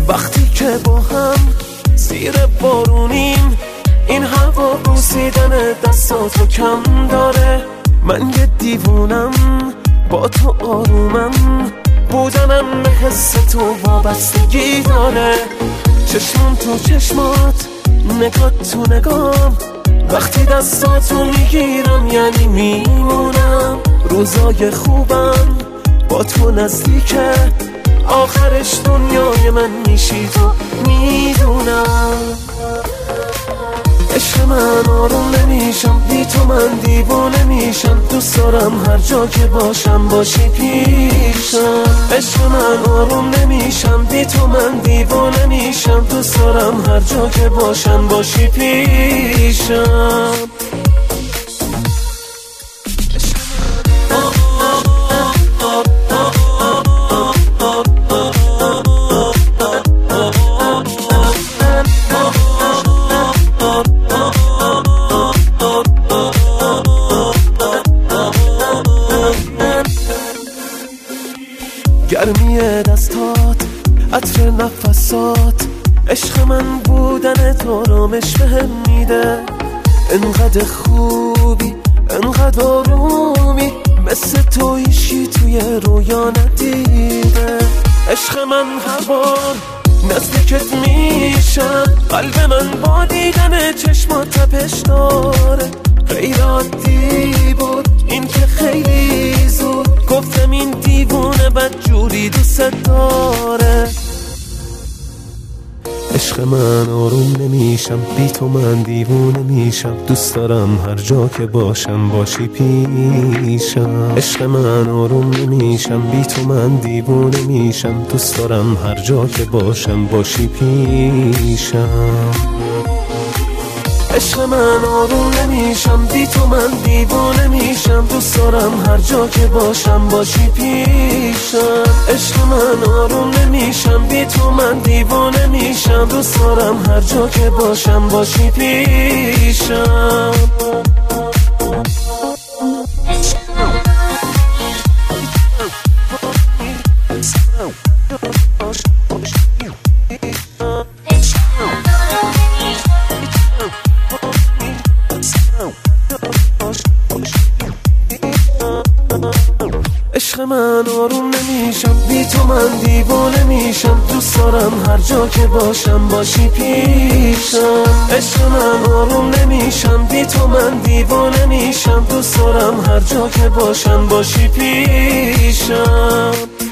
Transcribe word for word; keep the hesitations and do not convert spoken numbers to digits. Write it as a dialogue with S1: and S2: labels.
S1: وقتی که با هم زیر بارونیم، این هوا بوسیدن دستاتو کم داره. من یه دیوونم با تو آرومم، بودنم به حس تو وابستگی داره. چشمم تو چشمات، نگاه تو نگام، وقتی دستاتو میگیرم یعنی میمونم. روزای خوبم با تو نزدیکه، آخرش دنیای من میشی تو میدونم. عشق من آروم نمیشم بی تو، من دیوونه میشم. دوست دارم هر جا که باشم باشی پیشم. عشق من آروم نمیشم بی تو، من دیوونه میشم. دوست دارم هر جا که باشم باشی پیشم. گرمی دستات، عطر نفسات، عشق من بودن تو آرامش بهم میده. انقدر خوبی، انقدر آرومی، مثل تو هیچی توی رویا ندیده. عشق من هر بار نزدیکت میشم، قلب من با دیدن چشمات تپش داره. غیر عادی بود این که خیلی زود گفتم این دیوونه بدجوری دوست داره. عشق من آروم نمیشم بی تو، من دیوونه میشم. دوست دارم هر جا که باشم باشی پیشم. عشق من آروم نمیشم بی تو، من دیوونه میشم. دوست دارم هر جا که باشم باشی پیشم. عشق من آروم نمیشم بی تو، من دیوونه میشم. دوست دارم هر جا که باشم باشی پیشم. عشق من آروم نمیشم بی تو، من دیوونه میشم. دوست دارم هر جا که باشم باشی پیشم. عشق من آروم نمیشم بی تو، من دیوانه میشم. دوست دارم هر جا که باشم باشی پیشم. عشق من آروم نمیشم بی تو، من دیوانه میشم. دوست دارم هر جا که باشم باشی پیشم.